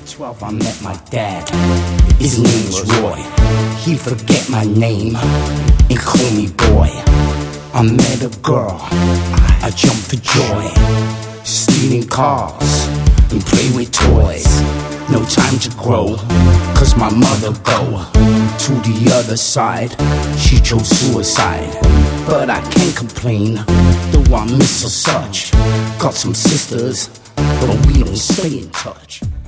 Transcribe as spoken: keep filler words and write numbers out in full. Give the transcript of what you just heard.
twelve I met my dad. His name was Roy. He forget my name and call me boy. I met a girl, I jumped for joy. Stealing cars and play with toys. No time to grow, cause my mother go to the other side. She chose suicide, but I can't complain, though I miss her such. Got some sisters, but we don't stay in touch.